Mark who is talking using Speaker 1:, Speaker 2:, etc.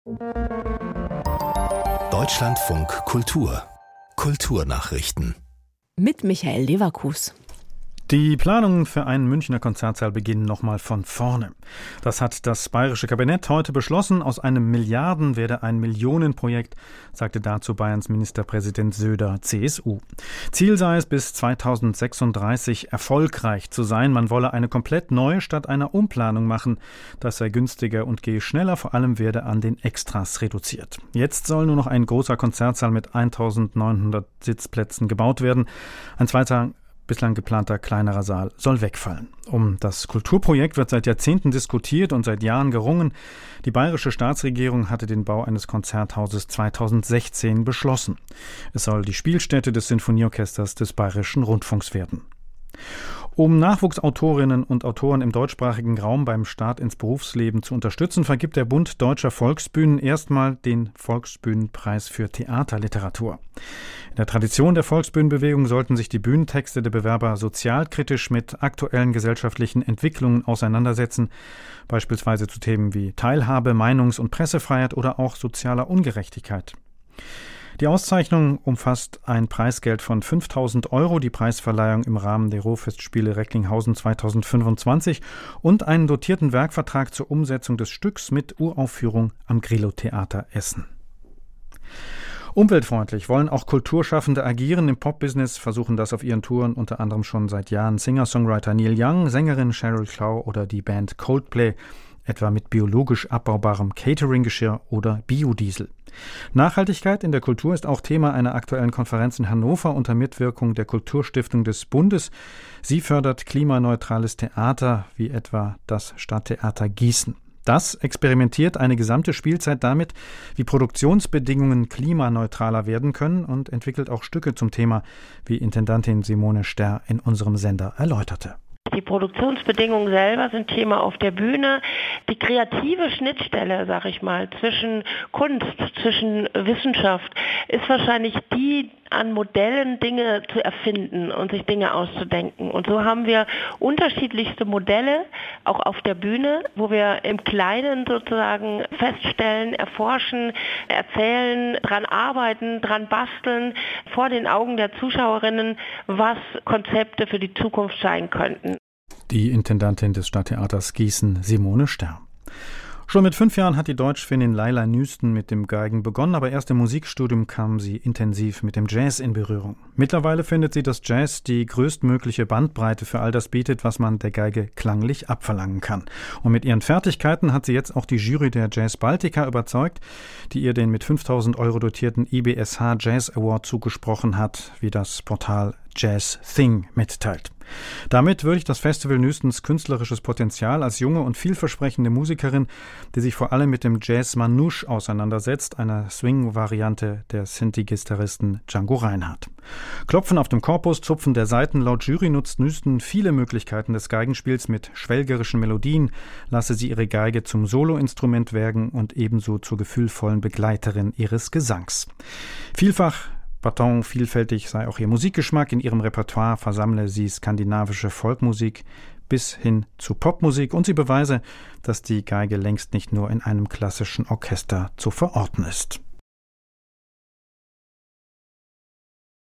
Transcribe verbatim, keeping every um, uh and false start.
Speaker 1: Deutschlandfunk Kultur. Kulturnachrichten.
Speaker 2: Mit Michael Leverkus.
Speaker 3: Die Planungen für einen Münchner Konzertsaal beginnen nochmal von vorne. Das hat das bayerische Kabinett heute beschlossen. Aus einem Milliarden werde ein Millionenprojekt, sagte dazu Bayerns Ministerpräsident Söder, C S U. Ziel sei es, bis zweitausendsechsunddreißig erfolgreich zu sein. Man wolle eine komplett neue statt einer Umplanung machen. Das sei günstiger und gehe schneller. Vor allem werde an den Extras reduziert. Jetzt soll nur noch ein großer Konzertsaal mit eintausendneunhundert Sitzplätzen gebaut werden. Ein zweiter bislang geplanter kleinerer Saal soll wegfallen. Um das Kulturprojekt wird seit Jahrzehnten diskutiert und seit Jahren gerungen. Die bayerische Staatsregierung hatte den Bau eines Konzerthauses zweitausendsechzehn beschlossen. Es soll die Spielstätte des Sinfonieorchesters des Bayerischen Rundfunks werden. Um Nachwuchsautorinnen und Autoren im deutschsprachigen Raum beim Start ins Berufsleben zu unterstützen, vergibt der Bund Deutscher Volksbühnen erstmal den Volksbühnenpreis für Theaterliteratur. In der Tradition der Volksbühnenbewegung sollten sich die Bühnentexte der Bewerber sozialkritisch mit aktuellen gesellschaftlichen Entwicklungen auseinandersetzen, beispielsweise zu Themen wie Teilhabe, Meinungs- und Pressefreiheit oder auch sozialer Ungerechtigkeit. Die Auszeichnung umfasst ein Preisgeld von fünftausend Euro, die Preisverleihung im Rahmen der Ruhrfestspiele Recklinghausen zweitausendfünfundzwanzig und einen dotierten Werkvertrag zur Umsetzung des Stücks mit Uraufführung am Grillo-Theater Essen. Umweltfreundlich wollen auch Kulturschaffende agieren. Im Popbusiness versuchen das auf ihren Touren unter anderem schon seit Jahren Singer-Songwriter Neil Young, Sängerin Sheryl Crow oder die Band Coldplay, etwa mit biologisch abbaubarem Catering-Geschirr oder Biodiesel. Nachhaltigkeit in der Kultur ist auch Thema einer aktuellen Konferenz in Hannover unter Mitwirkung der Kulturstiftung des Bundes. Sie fördert klimaneutrales Theater, wie etwa das Stadttheater Gießen. Das experimentiert eine gesamte Spielzeit damit, wie Produktionsbedingungen klimaneutraler werden können und entwickelt auch Stücke zum Thema, wie Intendantin Simone Sterr in unserem Sender erläuterte.
Speaker 4: Die Produktionsbedingungen selber sind Thema auf der Bühne. Die kreative Schnittstelle, sag ich mal, zwischen Kunst, zwischen Wissenschaft, ist wahrscheinlich die, an Modellen Dinge zu erfinden und sich Dinge auszudenken. Und so haben wir unterschiedlichste Modelle, auch auf der Bühne, wo wir im Kleinen sozusagen feststellen, erforschen, erzählen, dran arbeiten, dran basteln, vor den Augen der Zuschauerinnen, was Konzepte für die Zukunft sein könnten.
Speaker 3: Die Intendantin des Stadttheaters Gießen, Simone Sterr. Schon mit fünf Jahren hat die Deutschfinnin Laila Nüsten mit dem Geigen begonnen, aber erst im Musikstudium kam sie intensiv mit dem Jazz in Berührung. Mittlerweile findet sie, dass Jazz die größtmögliche Bandbreite für all das bietet, was man der Geige klanglich abverlangen kann. Und mit ihren Fertigkeiten hat sie jetzt auch die Jury der Jazz Baltica überzeugt, die ihr den mit fünftausend Euro dotierten I B S H Jazz Award zugesprochen hat, wie das Portal Jazz Thing mitteilt. Damit würdigt das Festival Nüstens künstlerisches Potenzial als junge und vielversprechende Musikerin, die sich vor allem mit dem Jazz Manouche auseinandersetzt, einer Swing-Variante der Sinti-Gitarristen Django Reinhardt. Klopfen auf dem Korpus, Zupfen der Saiten, laut Jury nutzt Nüsten viele Möglichkeiten des Geigenspiels mit schwelgerischen Melodien, lasse sie ihre Geige zum Soloinstrument werden und ebenso zur gefühlvollen Begleiterin ihres Gesangs. Vielfach Baton vielfältig sei auch ihr Musikgeschmack. In ihrem Repertoire versammle sie skandinavische Folkmusik bis hin zu Popmusik und sie beweise, dass die Geige längst nicht nur in einem klassischen Orchester zu verorten ist.